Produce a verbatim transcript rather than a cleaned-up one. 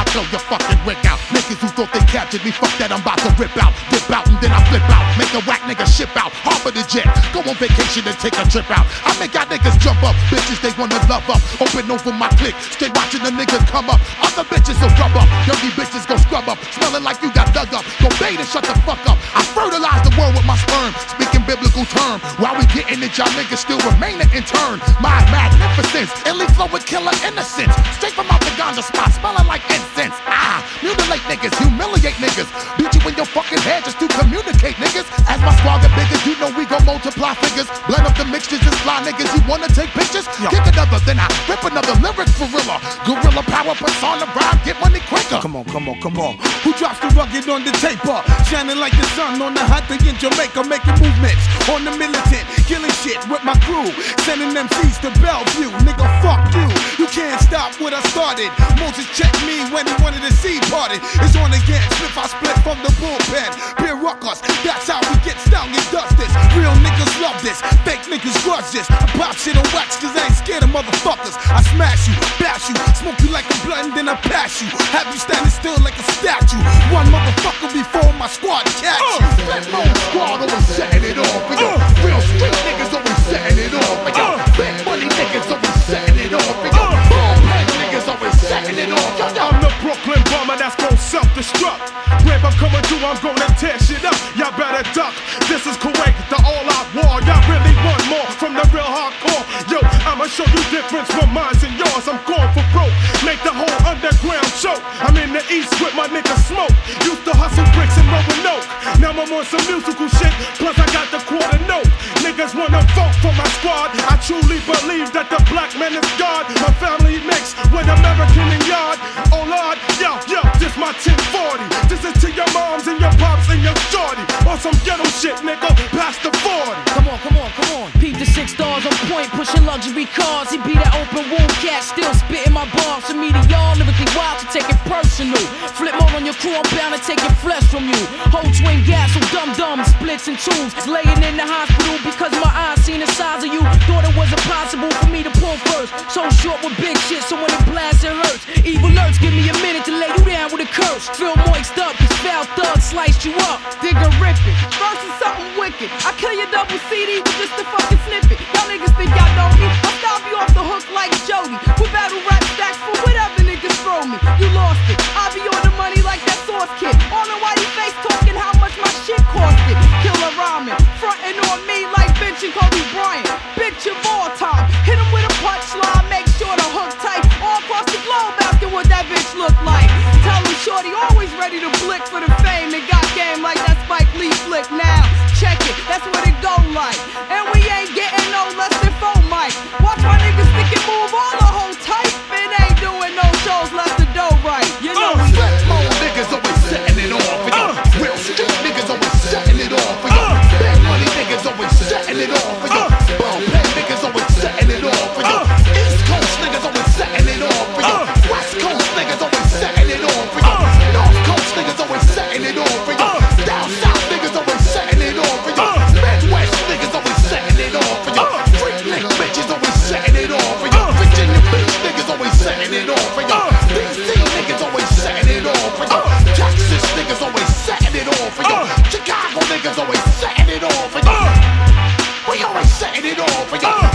blow your fucking wig out. Niggas who thought they captured me, fuck that, I'm about to rip out. Dip out and then I flip out. Make a whack nigga ship out. Harbor the jet, go on vacation and take a trip out. I make y'all niggas jump up. Bitches, they wanna love up. Open over my click, stay watching the niggas come up. Other bitches will rub up. Dirty bitches gon' scrub up. Smelling like you got dug up. Go bathe and shut the fuck up. I fertilize the world with my sperm. Speaking biblical term. While we getting it, y'all niggas still remaining in turn. My magnificence, illy flow with killer innocence. Straight from out the ganja spot, smelling like incense. Ah, mutilate niggas, humiliate niggas. Beat you in your fucking head just to communicate, niggas. As my squad get bigger, you know we gon' multiply figures. Blend up the mixtures and fly niggas. You wanna take pictures? Yo. Kick another, then I rip another lyric for real. Gorilla power, persona, rhyme, get money quicker. Come on, come on, come on. Who drops the rugged on the taper? Shining like the sun on the hot day in Jamaica, making movements on the militant, killing shit with my crew, sending them C's to Bellevue. Nigga, fuck you. You can't stop what I started. Moses checked me when he wanted to see party. It's on again. Slip I split from the bullpen. Beer ruckers, that's how we get stung and does this. Real niggas love this. Fake niggas grudge this. I pop shit on wax cause I ain't scared of motherfuckers. I smash you, bash you, smoke you like a blunt and then I pass you. Have you standing still like a statue. One motherfucker before my squad catch you. Flip mode squad always setting it off. For yo, real street niggas always setting it off. For yo, big money niggas always setting it off. For yo, ball head niggas always setting it off. Yo, yo. I'm the Brooklyn bomber that's gon' self-destruct. Where I'm coming through, I'm gonna tear shit up. Y'all better duck. This is Kuwait, the all-out war. Y'all really want more from the real hardcore. Yo, I'ma show you difference from mine and yours. I'm going for broke. Make the whole underground choke. I'm in the east with my nigga Smoke. Used to hustle bricks and Roanoke. Now I'm on some musical shit. Plus I got the quarter note. Niggas wanna vote for my squad. I truly believe that the black man is God. My family mixed with American and yard. Oh Lord, yo, yo, this my ten forty. This is to your moms and your pops and your shorty. On some ghetto shit, nigga, past the forty. Come on, come on, come on. Peep the six stars on point, pushing luxury cars. He be that open wound cat, still spitting my bars. For me to y'all, lyrically wild, to take it personal. Flip mode on your crew, I'm bound to take your flesh from you. Whole twin gas, so dumb dumb, splits and tubes. Laying in the hospital because my eyes seen the size of you. Thought it was impossible for me to pull first. So short with big shit, so when it blasts it hurts. Evil lurks, give me a minute to lay you down with a curse. Feel moist up, cause foul thugs sliced you up. Digger ripping, versus something wicked. I kill your double C D with just a fucking snippet. Y'all niggas think y'all know me? I'll stop you off the hook like Jody. With battle rap stacks for whatever niggas throw me. You lost it. I'll be on the money like that source kid. On a whitey face talking how much my shit costed. Killer rhyming, frontin' on me like Bench and Kobe Bryant. Bitch of all time. Hit him with a punchline, make sure the hook tight. All across the globe asking what that bitch look like. Tell him shorty always ready to blick for the fame and got game like that Spike Lee flick. Now check it, that's what it go like. And we ain't getting no less than four mic. Watch my niggas stick and move all the whole type. And ain't doing no shows less than dough right. You know uh, flip mode niggas always setting it off. For yo, real street niggas always setting it off. For yo, big money niggas always setting it off. For yo, ball head niggas always setting it off. For yo, East Coast niggas always setting it off. For yo, West Coast niggas always setting it off. For yo, North Coast niggas always setting it off. For yo, down south niggas always setting it off. For yo, Midwest niggas always setting it off. For yo, freak neck bitches always setting it off. For yo, Virginia Beach niggas always setting it off. For yo, D C niggas always setting it off. For yo, Texas niggas always setting it off. For yo, Chicago niggas always setting it off. For yo, we always setting it off. For yo.